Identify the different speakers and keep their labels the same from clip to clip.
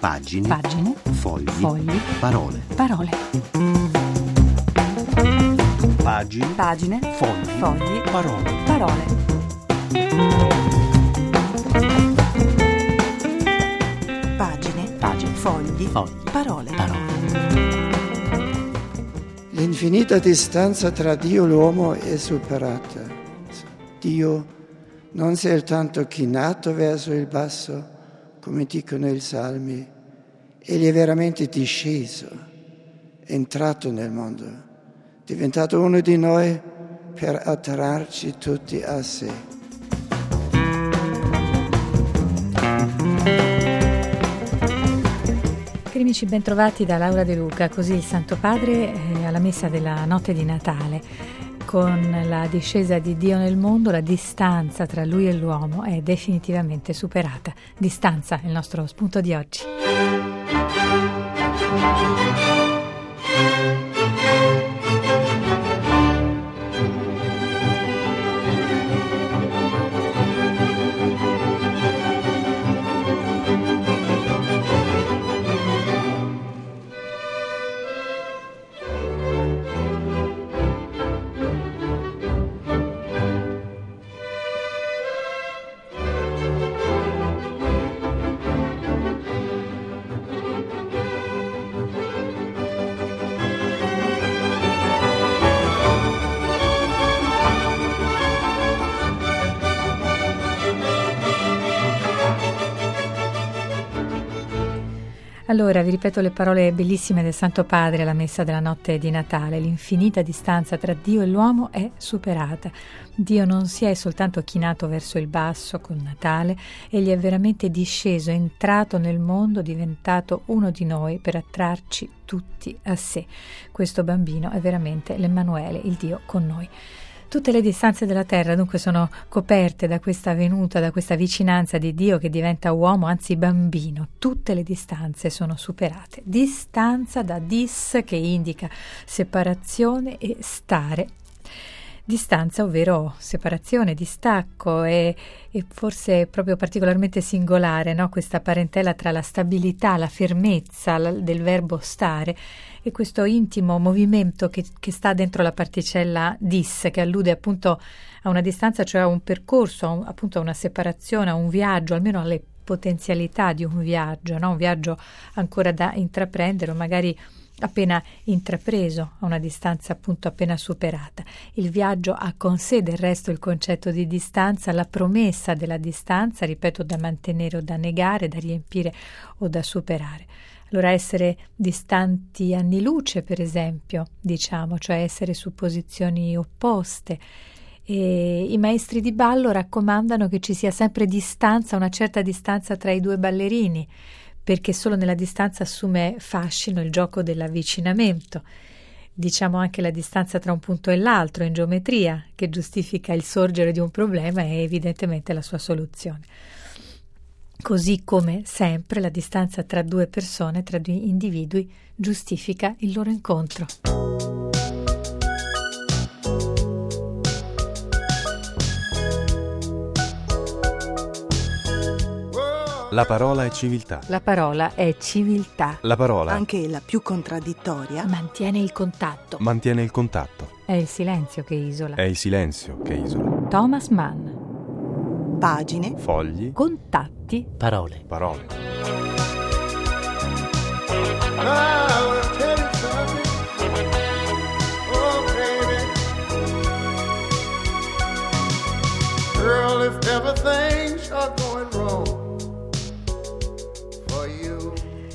Speaker 1: Pagine.
Speaker 2: Fogli.
Speaker 1: Parole. Pagine. Fogli. Parole.
Speaker 2: Pagine. Fogli. Parole.
Speaker 3: L'infinita distanza tra Dio e l'uomo è superata. Dio non si è soltanto chinato verso il basso, come dicono i salmi, egli è veramente disceso, è entrato nel mondo, è diventato uno di noi per attrarci tutti a sé.
Speaker 4: Cari amici, bentrovati da Laura De Luca. Così il Santo Padre alla messa della notte di Natale, con la discesa di Dio nel mondo, la distanza tra lui e l'uomo è definitivamente superata. Distanza è il nostro spunto di oggi. Allora, vi ripeto le parole bellissime del Santo Padre alla messa della notte di Natale. L'infinita distanza tra Dio e l'uomo è superata. Dio non si è soltanto chinato verso il basso con Natale, egli è veramente disceso, è entrato nel mondo, diventato uno di noi per attrarci tutti a sé. Questo bambino è veramente l'Emmanuele, il Dio con noi. Tutte le distanze della terra dunque sono coperte da questa venuta, da questa vicinanza di Dio che diventa uomo, anzi bambino. Tutte le distanze sono superate. Distanza da dis, che indica separazione, e stare. Distanza, ovvero separazione, distacco, e forse proprio particolarmente singolare, no? Questa parentela tra la stabilità, la fermezza del verbo stare e questo intimo movimento che sta dentro la particella dis, che allude appunto a una distanza, cioè a un percorso, appunto a una separazione, a un viaggio, almeno alle potenzialità di un viaggio, no? Un viaggio ancora da intraprendere o magari appena intrapreso, a una distanza appunto appena superata. Il viaggio ha con sé del resto il concetto di distanza, la promessa della distanza, ripeto, da mantenere o da negare, da riempire o da superare. Allora essere distanti anni luce, per esempio, diciamo, cioè essere su posizioni opposte. E i maestri di ballo raccomandano che ci sia sempre distanza, una certa distanza tra i due ballerini, perché solo nella distanza assume fascino il gioco dell'avvicinamento. Diciamo anche la distanza tra un punto e l'altro in geometria, che giustifica il sorgere di un problema e evidentemente la sua soluzione. Così come sempre la distanza tra due persone, tra due individui, giustifica il loro incontro.
Speaker 5: La parola è civiltà.
Speaker 4: La parola è civiltà.
Speaker 5: La parola,
Speaker 2: anche la più contraddittoria,
Speaker 4: mantiene il contatto.
Speaker 5: mantiene il contatto.
Speaker 4: È il silenzio che isola.
Speaker 5: È il silenzio che isola.
Speaker 4: Thomas Mann.
Speaker 2: pagine,
Speaker 5: Fogli,
Speaker 4: Contatti.
Speaker 1: Parole.
Speaker 5: parole.
Speaker 6: Girl, if ever things are going wrong for you.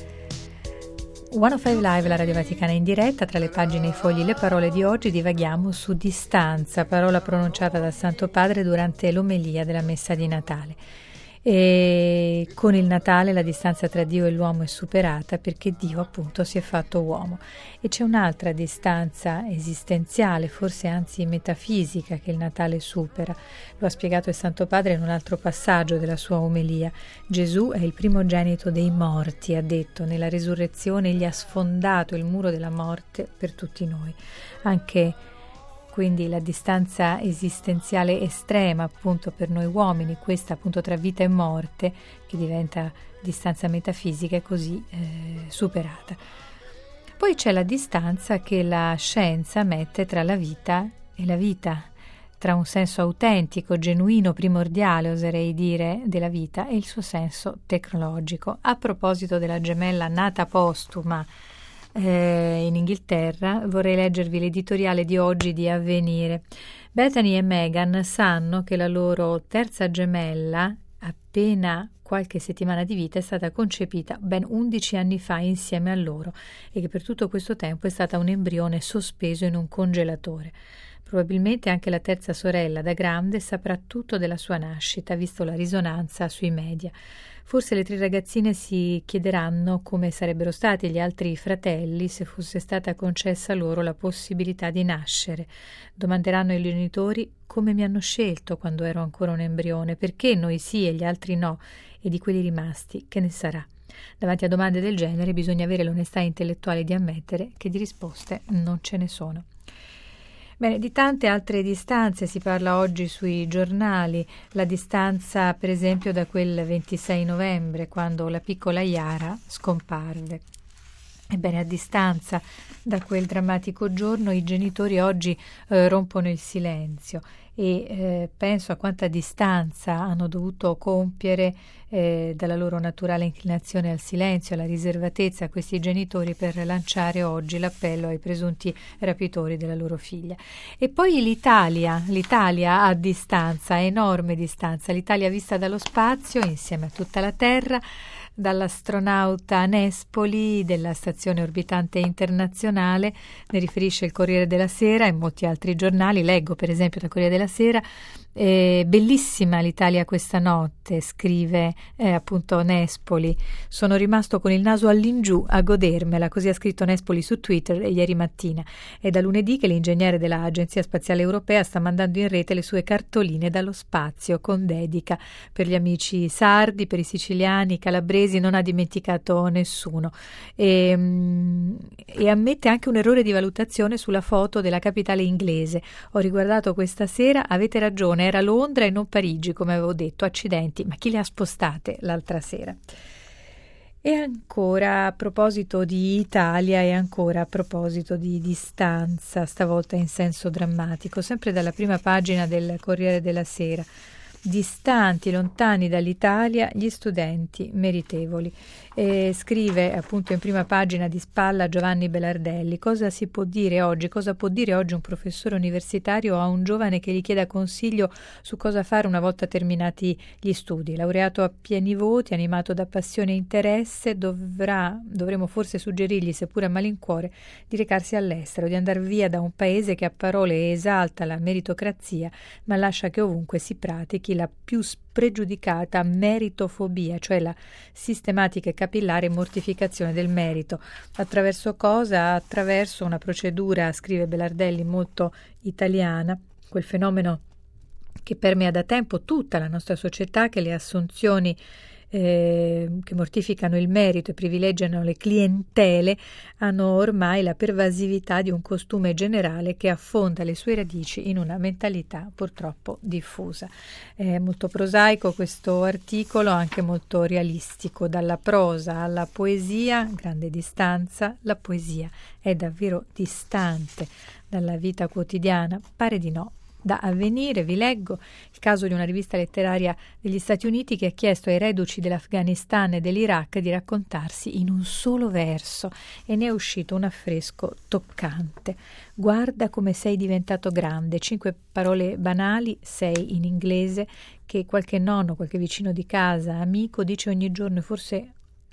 Speaker 4: 105 Live, la Radio Vaticana in diretta. Tra le pagine e i fogli le parole di oggi divaghiamo su distanza, parola pronunciata dal Santo Padre durante l'omelia della Messa di Natale. E con il Natale la distanza tra Dio e l'uomo è superata perché Dio appunto si è fatto uomo, e c'è un'altra distanza esistenziale, forse anzi metafisica, che il Natale supera. Lo ha spiegato il Santo Padre in un altro passaggio della sua omelia. Gesù è il primogenito dei morti, ha detto, nella risurrezione egli ha sfondato il muro della morte per tutti noi. Anche quindi la distanza esistenziale estrema appunto per noi uomini, questa appunto tra vita e morte, che diventa distanza metafisica, è così superata. Poi c'è la distanza che la scienza mette tra la vita e la vita, tra un senso autentico, genuino, primordiale, oserei dire, della vita e il suo senso tecnologico. A proposito della gemella nata postuma in Inghilterra, vorrei leggervi l'editoriale di oggi di Avvenire. Bethany e Meghan sanno che la loro terza gemella, appena qualche settimana di vita, è stata concepita ben 11 anni fa insieme a loro e che per tutto questo tempo è stata un embrione sospeso in un congelatore. Probabilmente anche la terza sorella, da grande, saprà tutto della sua nascita, visto la risonanza sui media. Forse le 3 ragazzine si chiederanno come sarebbero stati gli altri fratelli se fosse stata concessa loro la possibilità di nascere. Domanderanno ai genitori come mi hanno scelto quando ero ancora un embrione, perché noi sì e gli altri no, e di quelli rimasti che ne sarà. Davanti a domande del genere bisogna avere l'onestà intellettuale di ammettere che di risposte non ce ne sono. Bene, di tante altre distanze si parla oggi sui giornali, la distanza per esempio da quel 26 novembre quando la piccola Yara scomparve. Ebbene, a distanza da quel drammatico giorno i genitori oggi rompono il silenzio e penso a quanta distanza hanno dovuto compiere dalla loro naturale inclinazione al silenzio, alla riservatezza, questi genitori per lanciare oggi l'appello ai presunti rapitori della loro figlia. E poi l'Italia a distanza, a enorme distanza, l'Italia vista dallo spazio insieme a tutta la Terra, dall'astronauta Nespoli della stazione orbitante internazionale, ne riferisce il Corriere della Sera e molti altri giornali. Leggo per esempio dal Corriere della Sera: bellissima l'Italia questa notte, scrive appunto Nespoli, sono rimasto con il naso all'ingiù a godermela, così ha scritto Nespoli su Twitter ieri mattina. È da lunedì che l'ingegnere dell'Agenzia Spaziale Europea sta mandando in rete le sue cartoline dallo spazio con dedica per gli amici sardi, per i siciliani, i calabresi, non ha dimenticato nessuno e ammette anche un errore di valutazione sulla foto della capitale inglese. Ho riguardato questa sera, avete ragione, era Londra e non Parigi come avevo detto, accidenti, ma chi le ha spostate l'altra sera? E ancora a proposito di Italia e ancora a proposito di distanza, stavolta in senso drammatico, sempre dalla prima pagina del Corriere della Sera. Distanti, lontani dall'Italia, gli studenti meritevoli. Scrive appunto in prima pagina di spalla Giovanni Belardelli. Cosa si può dire oggi? Cosa può dire oggi un professore universitario a un giovane che gli chieda consiglio su cosa fare una volta terminati gli studi? Laureato a pieni voti, animato da passione e interesse, dovremo forse suggerirgli, seppure a malincuore, di recarsi all'estero, di andar via da un paese che a parole esalta la meritocrazia, ma lascia che ovunque si pratichi la più spregiudicata meritofobia, cioè la sistematica e capillare mortificazione del merito. Attraverso cosa? Attraverso una procedura, scrive Belardelli, molto italiana, quel fenomeno che permea da tempo tutta la nostra società, che le assunzioni che mortificano il merito e privilegiano le clientele hanno ormai la pervasività di un costume generale che affonda le sue radici in una mentalità purtroppo diffusa. È molto prosaico questo articolo, anche molto realistico, dalla prosa alla poesia, grande distanza. La poesia è davvero distante dalla vita quotidiana? Pare di no. Da Avvenire vi leggo il caso di una rivista letteraria degli Stati Uniti che ha chiesto ai reduci dell'Afghanistan e dell'Iraq di raccontarsi in un solo verso e ne è uscito un affresco toccante. Guarda come sei diventato grande, 5 parole banali, 6 in inglese, che qualche nonno, qualche vicino di casa, amico dice ogni giorno, forse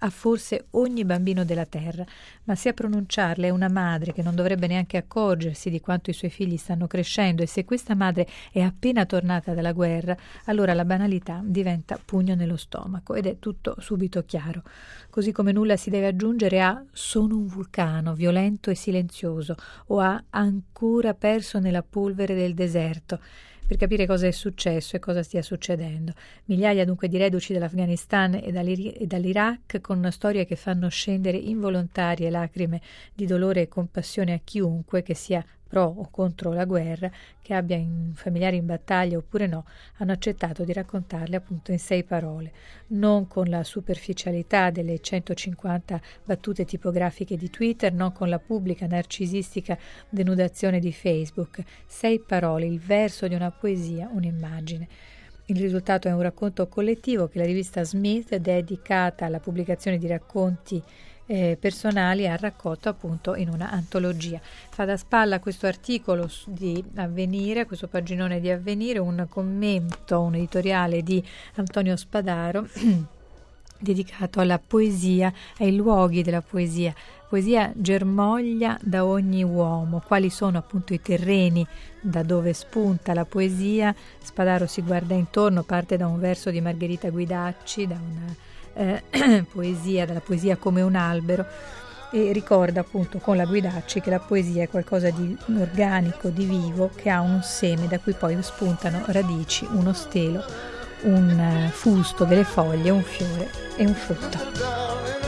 Speaker 4: ogni bambino della terra, ma se a pronunciarle è una madre che non dovrebbe neanche accorgersi di quanto i suoi figli stanno crescendo, e se questa madre è appena tornata dalla guerra, allora la banalità diventa pugno nello stomaco ed è tutto subito chiaro. Così come nulla si deve aggiungere a sono un vulcano violento e silenzioso o a ancora perso nella polvere del deserto, per capire cosa è successo e cosa stia succedendo. Migliaia dunque di reduci dall'Afghanistan e dall'Iraq, con storie che fanno scendere involontarie lacrime di dolore e compassione a chiunque che sia pro o contro la guerra, che abbia familiari in battaglia oppure no, hanno accettato di raccontarle appunto in 6 parole, non con la superficialità delle 150 battute tipografiche di Twitter, non con la pubblica narcisistica denudazione di Facebook. 6 parole, il verso di una poesia, un'immagine. Il risultato è un racconto collettivo che la rivista Smith, dedicata alla pubblicazione di racconti personali, ha raccolto appunto in una antologia. Fa da spalla questo articolo di Avvenire, questo paginone di Avvenire, un commento, un editoriale di Antonio Spadaro dedicato alla poesia, ai luoghi della poesia. Poesia germoglia da ogni uomo. Quali sono appunto i terreni da dove spunta la poesia? Spadaro si guarda intorno, parte da un verso di Margherita Guidacci, da una poesia, dalla poesia come un albero, e ricorda appunto con la Guidacci che la poesia è qualcosa di organico, di vivo, che ha un seme da cui poi spuntano radici, uno stelo, un fusto, delle foglie, un fiore e un frutto.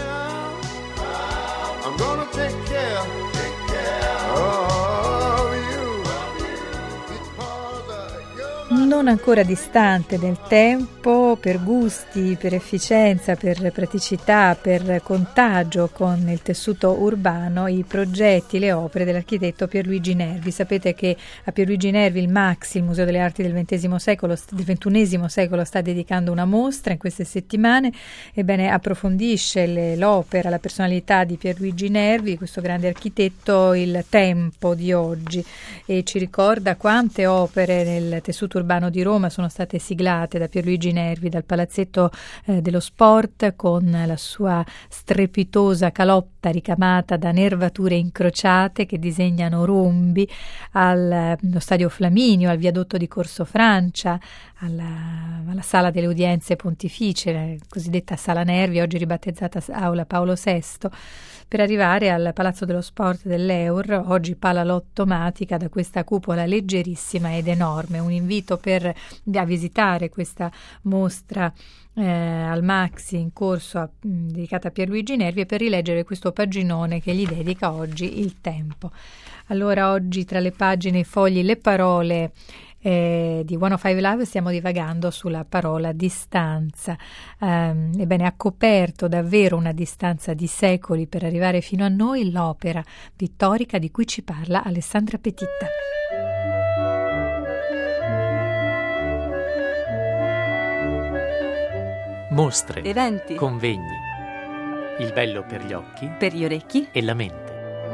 Speaker 6: I'm gonna take care of you because you're
Speaker 4: Non ancora distante nel tempo, per gusti, per efficienza, per praticità, per contagio con il tessuto urbano, i progetti, le opere dell'architetto Pierluigi Nervi. Sapete che a Pierluigi Nervi il MAXXI, il Museo delle Arti del XXI secolo, sta dedicando una mostra in queste settimane. Ebbene, approfondisce l'opera, la personalità di Pierluigi Nervi, questo grande architetto, il tempo di oggi, e ci ricorda quante opere nel tessuto urbano di Roma sono state siglate da Pierluigi Nervi, dal Palazzetto dello Sport, con la sua strepitosa calotta ricamata da nervature incrociate che disegnano rombi, allo Stadio Flaminio, al viadotto di Corso Francia, alla Sala delle Udienze Pontificie, la cosiddetta Sala Nervi, oggi ribattezzata Aula Paolo VI, per arrivare al Palazzo dello Sport dell'Eur, oggi palalottomatica da questa cupola leggerissima ed enorme. Un invito a visitare questa mostra al MAXXI in corso dedicata a Pierluigi Nervi, e per rileggere questo paginone che gli dedica oggi il tempo. Allora, oggi tra le pagine, i fogli, le parole di 105 Live stiamo divagando sulla parola distanza. Ebbene, ha coperto davvero una distanza di secoli per arrivare fino a noi l'opera pittorica di cui ci parla Alessandra Petitta.
Speaker 1: Mostre,
Speaker 2: eventi,
Speaker 1: convegni, il bello per gli occhi,
Speaker 2: per gli orecchi.
Speaker 1: e la mente,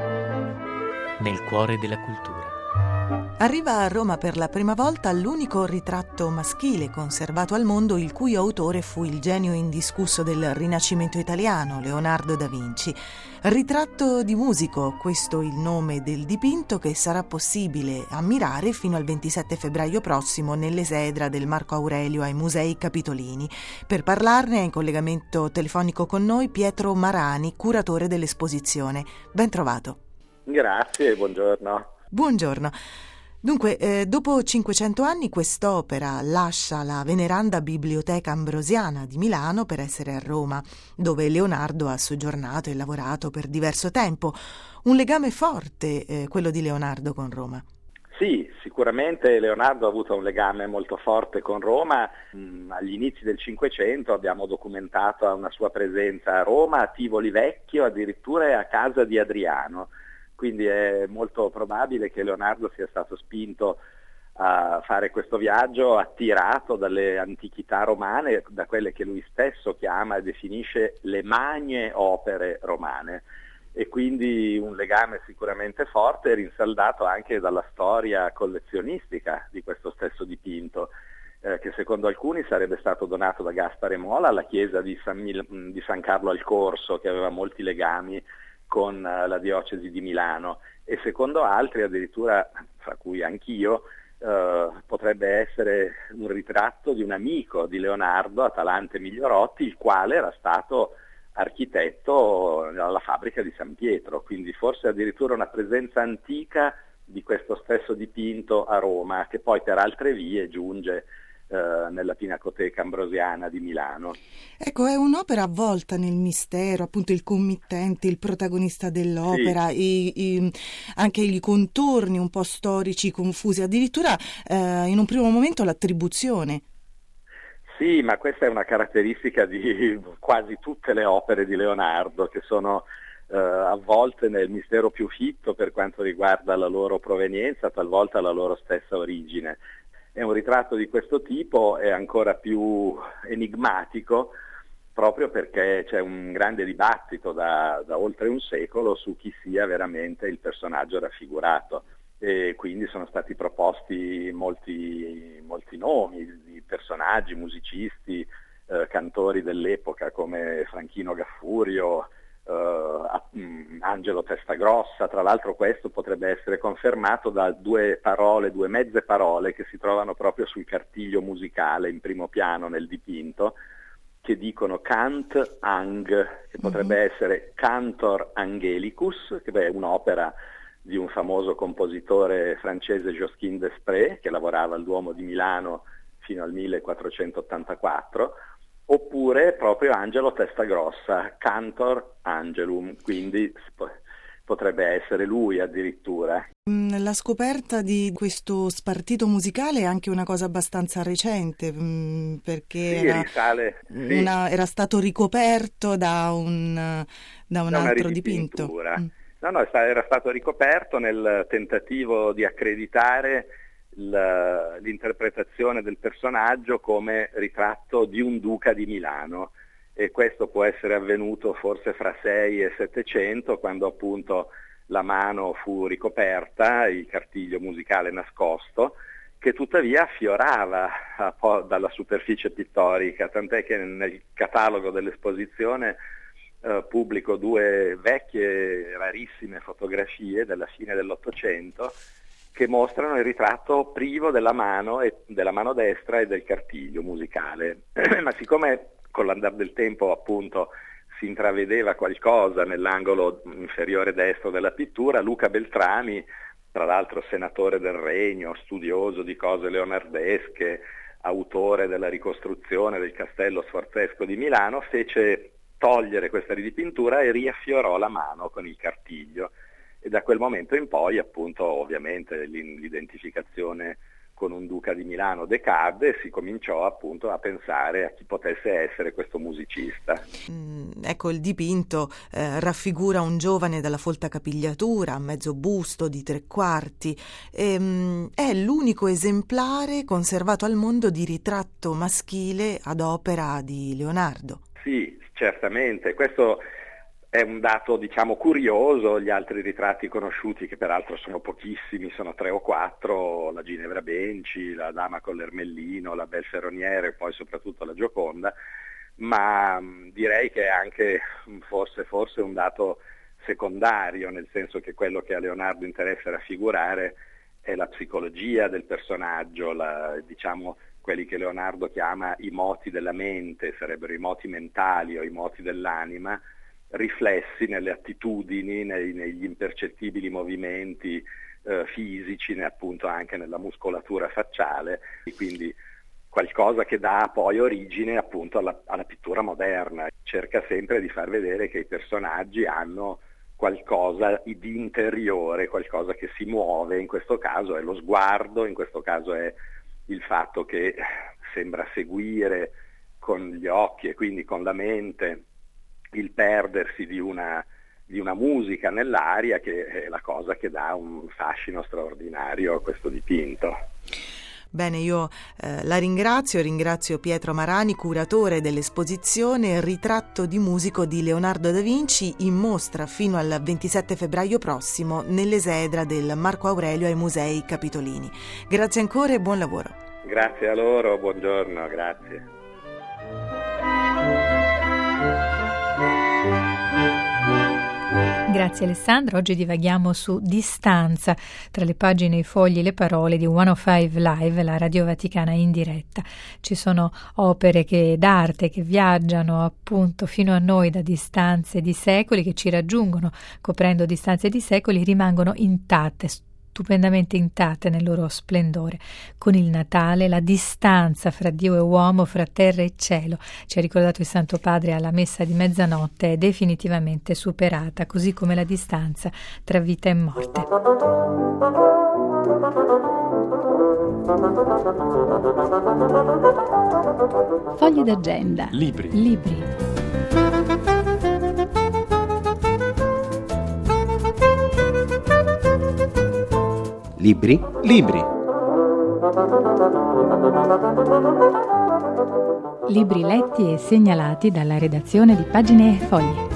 Speaker 1: nel cuore della cultura.
Speaker 2: Arriva a Roma per la prima volta l'unico ritratto maschile conservato al mondo, il cui autore fu il genio indiscusso del Rinascimento italiano, Leonardo da Vinci. Ritratto di musico, questo il nome del dipinto, che sarà possibile ammirare fino al 27 febbraio prossimo nell'esedra del Marco Aurelio ai Musei Capitolini. Per parlarne è in collegamento telefonico con noi Pietro Marani, curatore dell'esposizione. Ben trovato.
Speaker 7: Grazie, buongiorno.
Speaker 2: Buongiorno. Dunque, dopo 500 anni quest'opera lascia la veneranda Biblioteca Ambrosiana di Milano per essere a Roma, dove Leonardo ha soggiornato e lavorato per diverso tempo. Un legame forte, quello di Leonardo con Roma.
Speaker 7: Sì, sicuramente Leonardo ha avuto un legame molto forte con Roma. Agli inizi del Cinquecento abbiamo documentato una sua presenza a Roma, a Tivoli Vecchio, addirittura a casa di Adriano. Quindi è molto probabile che Leonardo sia stato spinto a fare questo viaggio attirato dalle antichità romane, da quelle che lui stesso chiama e definisce le magne opere romane, e quindi un legame sicuramente forte, rinsaldato anche dalla storia collezionistica di questo stesso dipinto, che secondo alcuni sarebbe stato donato da Gaspare Mola alla chiesa di San Carlo al Corso, che aveva molti legami con la diocesi di Milano, e secondo altri, addirittura fra cui anch'io, potrebbe essere un ritratto di un amico di Leonardo, Atalante Migliorotti, il quale era stato architetto alla fabbrica di San Pietro, quindi forse addirittura una presenza antica di questo stesso dipinto a Roma, che poi per altre vie giunge nel nella Pinacoteca Ambrosiana di Milano.
Speaker 2: Ecco, è un'opera avvolta nel mistero, appunto il committente, il protagonista dell'opera, sì. Anche i contorni un po' storici confusi, addirittura in un primo momento l'attribuzione.
Speaker 7: Sì, ma questa è una caratteristica di quasi tutte le opere di Leonardo, che sono avvolte nel mistero più fitto per quanto riguarda la loro provenienza, talvolta la loro stessa origine. E un ritratto di questo tipo è ancora più enigmatico proprio perché c'è un grande dibattito da oltre un secolo su chi sia veramente il personaggio raffigurato, e quindi sono stati proposti molti nomi di personaggi, musicisti, cantori dell'epoca come Franchino Gaffurio, Angelo Testagrossa. Tra l'altro questo potrebbe essere confermato da due mezze parole che si trovano proprio sul cartiglio musicale in primo piano nel dipinto, che dicono Cant Ang, che potrebbe essere Cantor Angelicus, che è un'opera di un famoso compositore francese, Josquin Desprez, che lavorava al Duomo di Milano fino al 1484, oppure proprio Angelo Testagrossa, Cantor Angelum, quindi potrebbe essere lui addirittura.
Speaker 2: La scoperta di questo spartito musicale è anche una cosa abbastanza recente, perché
Speaker 7: sì,
Speaker 2: era stato ricoperto da un altro dipinto.
Speaker 7: No, era stato ricoperto nel tentativo di accreditare l'interpretazione del personaggio come ritratto di un duca di Milano, e questo può essere avvenuto forse fra 6 e 700, quando appunto la mano fu ricoperta, il cartiglio musicale nascosto, che tuttavia affiorava dalla superficie pittorica, tant'è che nel catalogo dell'esposizione pubblico 2 vecchie rarissime fotografie della fine dell'Ottocento che mostrano il ritratto privo della mano destra e del cartiglio musicale. Ma siccome con l'andare del tempo appunto si intravedeva qualcosa nell'angolo inferiore destro della pittura, Luca Beltrami, tra l'altro senatore del Regno, studioso di cose leonardesche, autore della ricostruzione del castello sforzesco di Milano, fece togliere questa ridipintura e riaffiorò la mano con il cartiglio, e da quel momento in poi appunto ovviamente l'identificazione con un duca di Milano decadde e si cominciò appunto a pensare a chi potesse essere questo musicista.
Speaker 2: Ecco, il dipinto raffigura un giovane dalla folta capigliatura, mezzo busto di 3/4, è l'unico esemplare conservato al mondo di ritratto maschile ad opera di Leonardo.
Speaker 7: Sì, certamente, questo è un dato diciamo curioso. Gli altri ritratti conosciuti, che peraltro sono pochissimi, sono 3 o 4, la Ginevra Benci, la Dama con l'Ermellino, la Bel Ferroniere e poi soprattutto la Gioconda, ma direi che è anche forse un dato secondario, nel senso che quello che a Leonardo interessa raffigurare è la psicologia del personaggio, diciamo quelli che Leonardo chiama i moti della mente, sarebbero i moti mentali o i moti dell'anima, riflessi nelle attitudini, negli impercettibili movimenti fisici, appunto anche nella muscolatura facciale, e quindi qualcosa che dà poi origine appunto alla pittura moderna. Cerca sempre di far vedere che i personaggi hanno qualcosa di interiore, qualcosa che si muove, in questo caso è lo sguardo, in questo caso è il fatto che sembra seguire con gli occhi e quindi con la mente il perdersi di una musica nell'aria, che è la cosa che dà un fascino straordinario a questo dipinto.
Speaker 2: Bene, io la ringrazio Pietro Marani, curatore dell'esposizione Ritratto di musico di Leonardo da Vinci, in mostra fino al 27 febbraio prossimo nell'esedra del Marco Aurelio ai Musei Capitolini. Grazie ancora e buon lavoro.
Speaker 7: Grazie a loro, buongiorno, grazie.
Speaker 4: Grazie Alessandra, oggi divaghiamo su Distanza, tra le pagine, i fogli e le parole di 105 Live, la Radio Vaticana in diretta. Ci sono opere d'arte che viaggiano appunto fino a noi da distanze di secoli, che ci raggiungono coprendo distanze di secoli, rimangono intatte. stupendamente intatte nel loro splendore. Con il Natale la distanza fra Dio e uomo, fra terra e cielo, ci ha ricordato il Santo Padre alla messa di mezzanotte, è definitivamente superata, così come la distanza tra vita e morte.
Speaker 8: Fogli d'agenda.
Speaker 5: Libri.
Speaker 8: Libri letti e segnalati dalla redazione di Pagine e Fogli.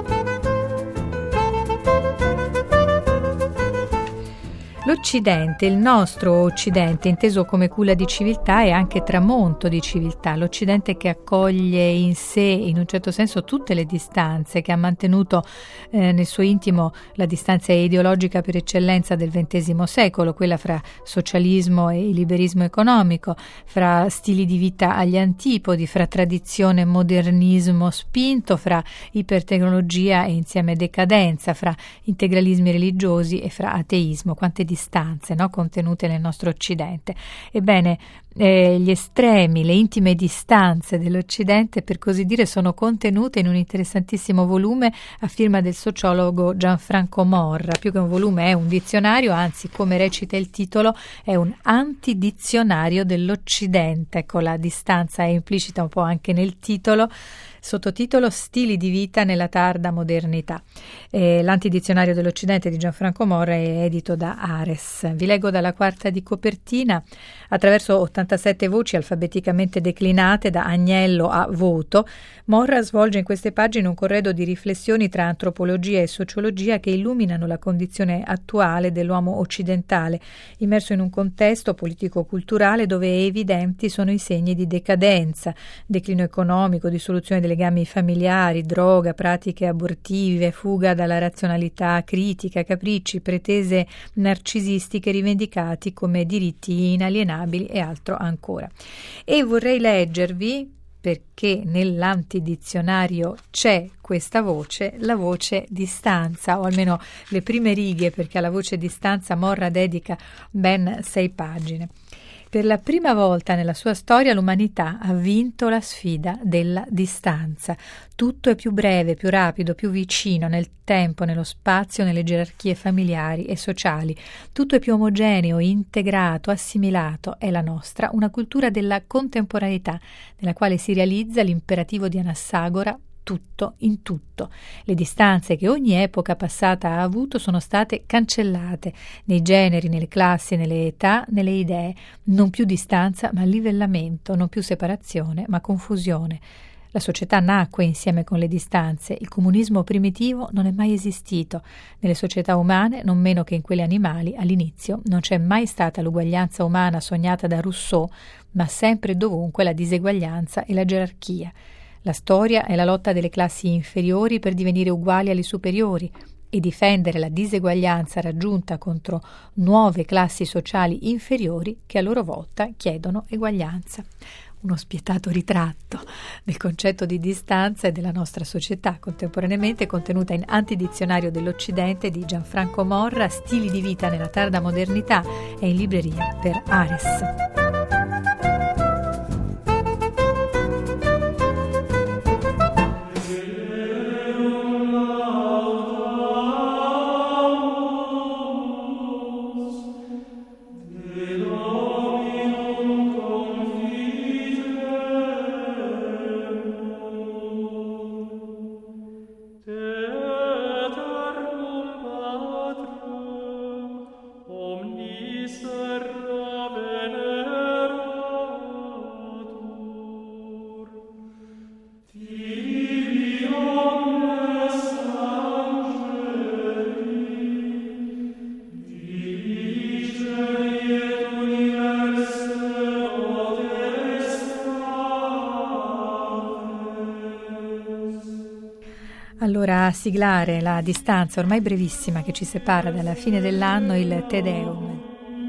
Speaker 4: L'Occidente, il nostro Occidente, inteso come culla di civiltà e anche tramonto di civiltà, l'Occidente che accoglie in sé, in un certo senso, tutte le distanze, che ha mantenuto nel suo intimo la distanza ideologica per eccellenza del XX secolo, quella fra socialismo e liberismo economico, fra stili di vita agli antipodi, fra tradizione e modernismo spinto, fra ipertecnologia e insieme decadenza, fra integralismi religiosi e fra ateismo. Quante distanze, no? Contenute nel nostro Occidente. Ebbene, gli estremi, le intime distanze dell'Occidente, per così dire, sono contenute in un interessantissimo volume a firma del sociologo Gianfranco Morra. Più che un volume è un dizionario, anzi, come recita il titolo, è un antidizionario dell'Occidente. Ecco, la distanza è implicita un po' anche nel titolo, sottotitolo Stili di vita nella tarda modernità. L'antidizionario dell'Occidente di Gianfranco Morra è edito da Ares. Vi leggo dalla quarta di copertina. Attraverso 87 voci alfabeticamente declinate da agnello a voto, Morra svolge in queste pagine un corredo di riflessioni tra antropologia e sociologia che illuminano la condizione attuale dell'uomo occidentale, immerso in un contesto politico-culturale dove evidenti sono i segni di decadenza, declino economico, dissoluzione dei legami familiari, droga, pratiche abortive, fuga dalla razionalità critica, capricci, pretese narcisistiche rivendicati come diritti inalienabili e altro ancora. E vorrei leggervi, perché nell'antidizionario c'è questa voce, la voce distanza, o almeno le prime righe, perché alla voce distanza Morra dedica ben 6 pagine. Per la prima volta nella sua storia l'umanità ha vinto la sfida della distanza. Tutto è più breve, più rapido, più vicino nel tempo, nello spazio, nelle gerarchie familiari e sociali. Tutto è più omogeneo, integrato, assimilato. È la nostra, una cultura della contemporaneità, nella quale si realizza l'imperativo di Anassagora: tutto in tutto. Le distanze che ogni epoca passata ha avuto sono state cancellate nei generi, nelle classi, nelle età, nelle idee. Non più distanza ma livellamento, non più separazione ma confusione. La società nacque insieme con le distanze. Il comunismo primitivo non è mai esistito. Nelle società umane, non meno che in quelle animali, all'inizio non c'è mai stata l'uguaglianza umana sognata da Rousseau, ma sempre e dovunque la diseguaglianza e la gerarchia. La storia è la lotta delle classi inferiori per divenire uguali alle superiori e difendere la diseguaglianza raggiunta contro nuove classi sociali inferiori che a loro volta chiedono eguaglianza. Uno spietato ritratto del concetto di distanza e della nostra società contemporaneamente, contenuta in Antidizionario dell'Occidente di Gianfranco Morra, Stili di vita nella tarda modernità, è in libreria per Ares. Allora, a siglare la distanza ormai brevissima che ci separa dalla fine dell'anno, il Te Deum.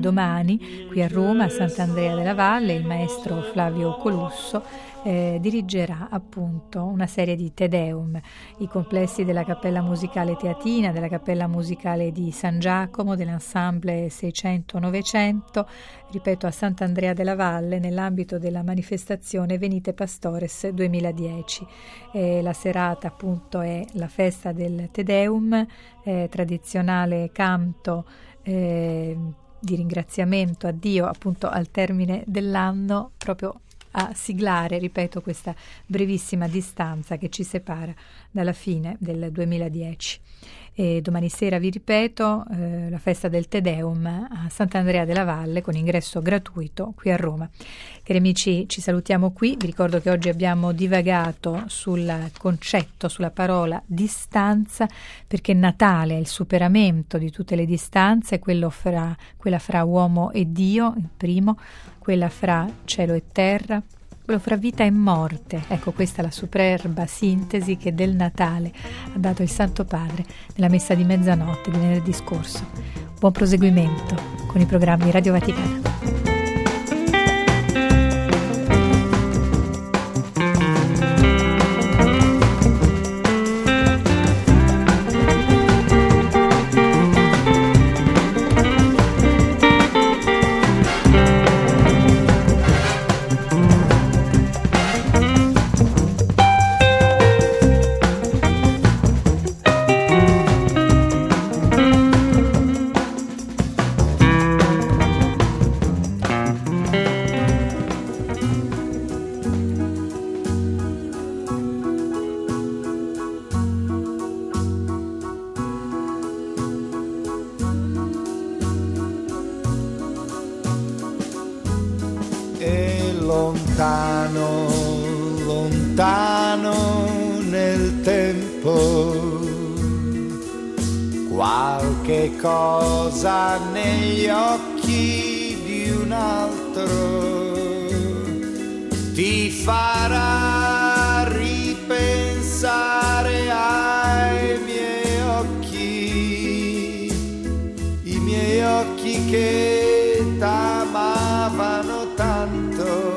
Speaker 4: domani qui a Roma, a Sant'Andrea della Valle, il maestro Flavio Colusso dirigerà appunto una serie di Te Deum, i complessi della Cappella Musicale Teatina, della Cappella Musicale di San Giacomo, dell'Ensemble 600-900, ripeto, a Sant'Andrea della Valle, nell'ambito della manifestazione Venite Pastores 2010. La serata appunto è la festa del Te Deum, tradizionale canto di ringraziamento a Dio appunto al termine dell'anno, proprio a siglare, ripeto, questa brevissima distanza che ci separa dalla fine del 2010. E domani sera, vi ripeto, la festa del Te Deum a Sant'Andrea della Valle con ingresso gratuito qui a Roma. Cari amici, ci salutiamo qui. Vi ricordo che oggi abbiamo divagato sul concetto, sulla parola distanza, perché Natale è il superamento di tutte le distanze, quella fra uomo e Dio, il primo, quella fra cielo e terra, quello fra vita e morte. Ecco, questa è la superba sintesi che del Natale ha dato il Santo Padre nella messa di mezzanotte di venerdì scorso. Buon proseguimento con i programmi Radio Vaticana.
Speaker 6: Lontano, lontano nel tempo, qualche cosa negli occhi di un altro ti farà ripensare ai miei occhi, i miei occhi che t'amavano tanto.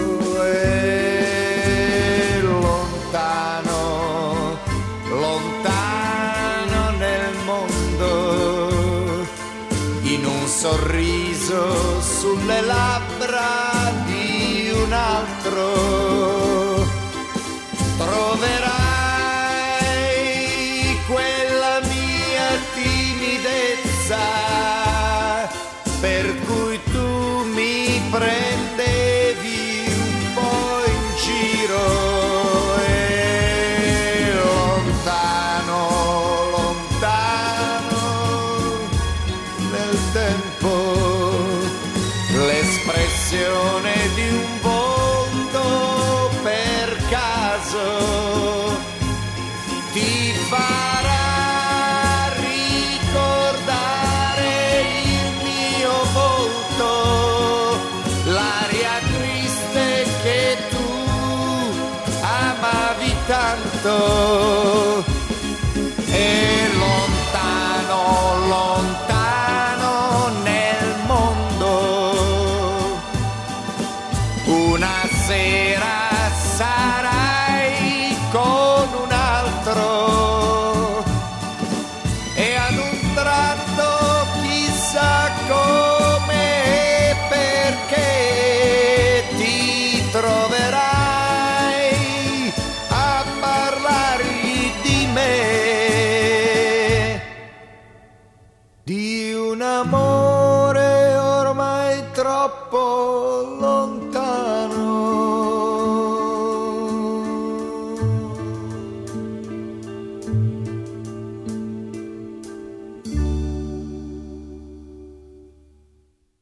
Speaker 6: Lontano, lontano nel mondo, in un sorriso sulle labbra di un altro, troverai quella mia timidezza per cui tu mi prendevi un po' in giro. Di un volto per caso ti farà ricordare il mio volto, l'aria triste che tu amavi tanto. E lontano, lontano nel mondo, una sera sarai con un altro e ad un tratto chissà come e perché ti troverai a parlargli di me, di un amore ormai troppo lontano,